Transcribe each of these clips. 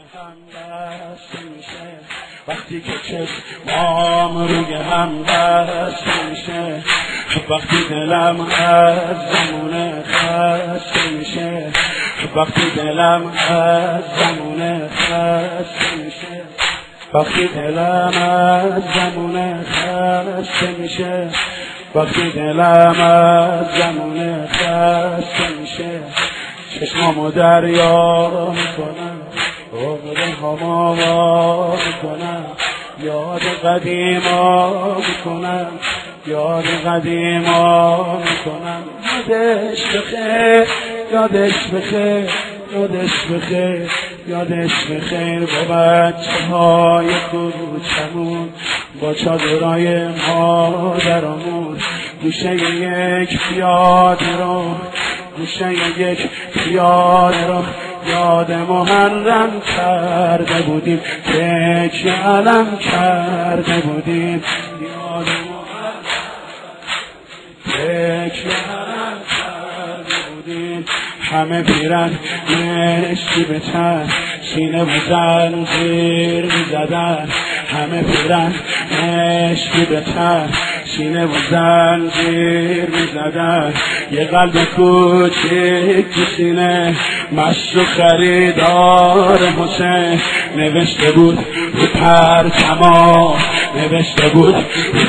هم بسته میشه وقتی که چشمام روی هم بسته میشه وقتی دلم از زمونه خسته میشه وقتی دلم از زمونه خسته میشه وقتی دلم از زمونه خسته میشه وقتی دلم از زمونه خسته میشه چشمامو دریا میکنم عمرهامو وا میکنم یاد قدیما میکنم یاد قدیما میکنم یادش بخیر یادش بخیر یادش بخیر یادش بخیر با بچه های کوچمون با چادرای مادرامون گوشه یک پیاده رو گوشه یک پیاده رو یاد محرم کرده بودیم که علم کرده بودیم یاد محرم که علم کرده بودیم همه پیرن مشکی به تن سینه و زنجیر میزدن همه پیرن مشکی به تن سینه و زنجیر میزدن یه قلب کوچیک تو سینه مشت و خریدار حسین نوشته بود رو پرچما نوشته بود رو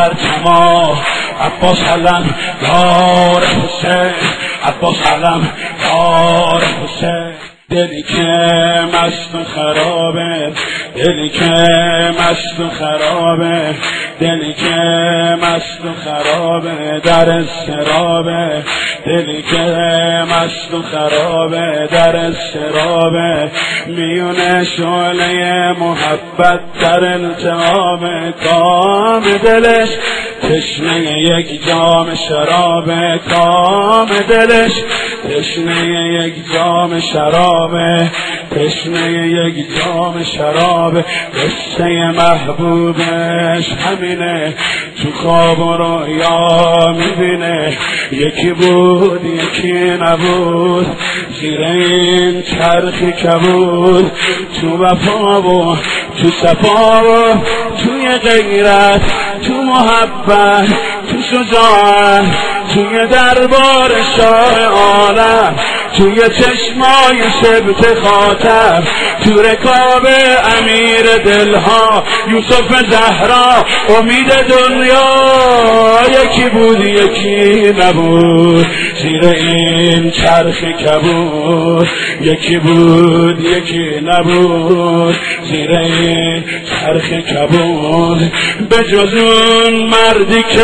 پرچما عباس علم دار حسین عباس علم دار حسین دلی که مست و خرابه دلی که مست و خرابه دلی که مست و خرابه در استرابه دلی که مست و خرابه در استرابه میونه شعله محبت در التهاب کام دلش تشنه یک جام شرابه کام دلش تشنه یک جام شرابه تشنه یک جام شرابه قصه محبوبش همینه تو خواب و رویا میبینه یکی بود یکی نبود زیر این چرخی کبود تو وفا و تو صفا و توی غیرت تو محبت تو شجاعت توی دربار شاه عالم توی چشمای شبت خاطر تو رکاب امیر دلها یوسف زهرا امید دنیا یکی بود یکی نبود زیر این چرخ کبود یکی بود یکی نبود زیر این چرخ کبود به جز اون مردی که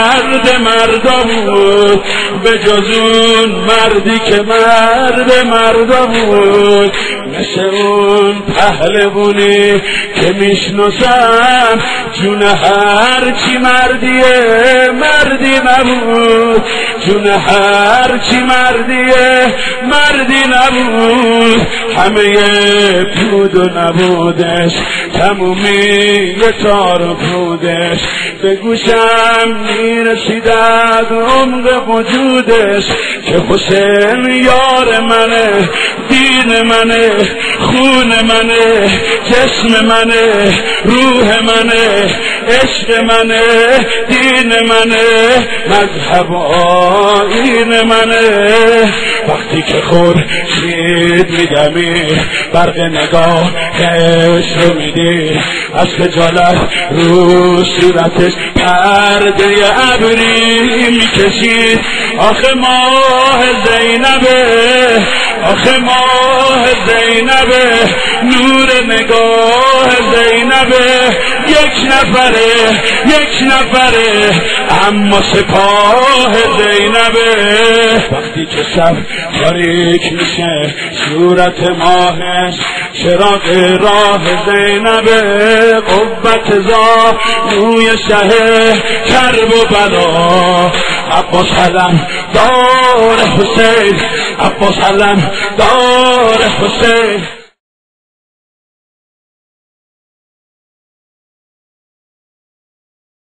مردا بود به جز اون مردی که مردا بود مثل اون پهلوانی که میشناسم جون هر چی مردیه مردی نبود جون هر چی مردیه مردی نبود همه بود و نبودش تمومی تار بودش به گوشم میرسید از عمق وجودش که حسین یار منه دین منه خون منه جسم منه روح منه عشق منه دین منه مذهب آیین منه وقتی که خورشید میدمید برق نگاهش رو میدید از خجالت رو صورتش پرده ابری میکشید آخه ماه زینبه آخه ماه زینبه نور نگاه زینبه یک نفره اما سپاه زینبه وقتی که شب تاریک میشه صورت ماهش چراغ راه زینبه قوت زانوی شه کرب و بلا عباس علم دار حسین عباس علم دار حسین